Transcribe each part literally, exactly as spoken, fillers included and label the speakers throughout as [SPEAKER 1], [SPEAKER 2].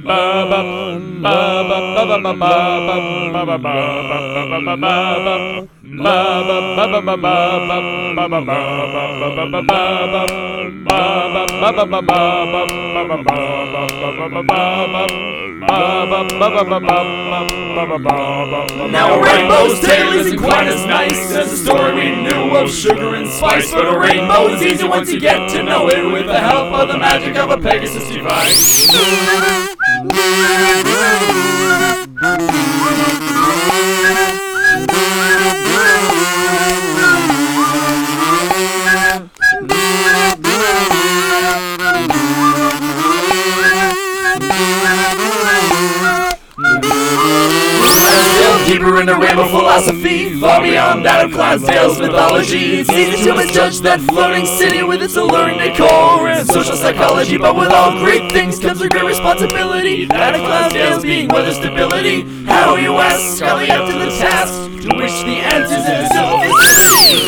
[SPEAKER 1] Now a rainbow's tale isn't quite as nice as the story we knew of sugar and spice, but a rainbow is easy once you get to know it with the help of the magic of a Pegasus device. Deeper into rainbow philosophy, far beyond that of Clydesdale's mythology. It's easy to misjudge that floating city with its alluring decor and social psychology, but with all great things comes a great responsibility. That of Clydesdale's being weather stability. How, you ask, are they up to the task to which the answers in the simple mystery?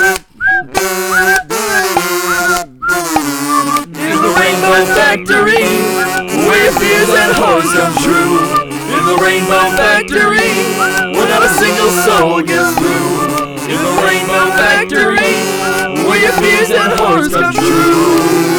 [SPEAKER 1] In the rainbow factory, where your fears and horrors come true. In the rainbow factory, where not a single soul gets through. In the rainbow factory, where your fears and horrors come true.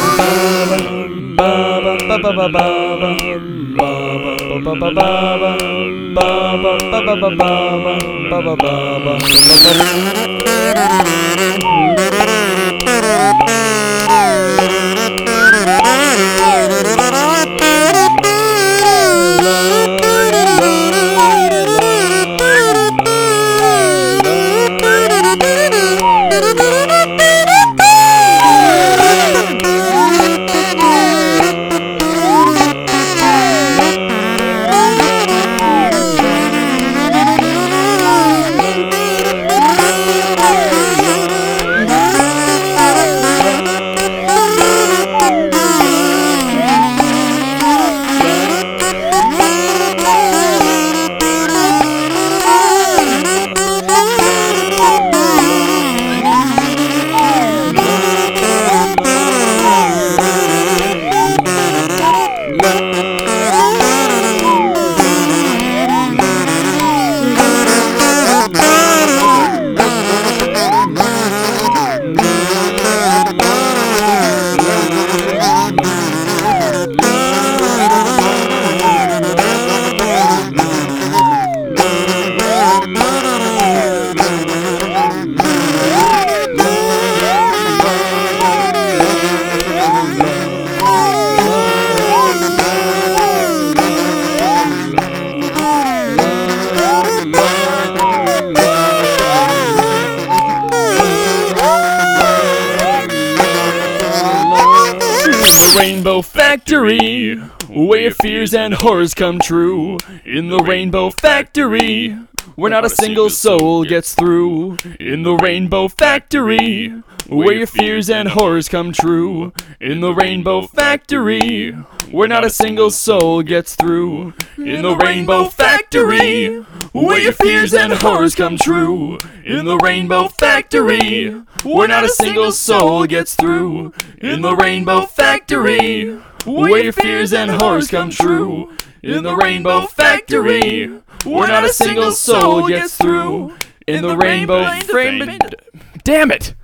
[SPEAKER 1] Rainbow factory, where your fears and horrors come true. In the rainbow factory, where not a single soul gets through. In the rainbow factory, where your fears and horrors come true. In the rainbow factory, where not a single soul gets through. In the rainbow factory, where your fears and horrors come true. In the rainbow factory, where not a single soul gets through. In the rainbow factory, where your fears and horrors come true. In the rainbow factory, where not a single soul gets through. In the rainbow frame. Damn it!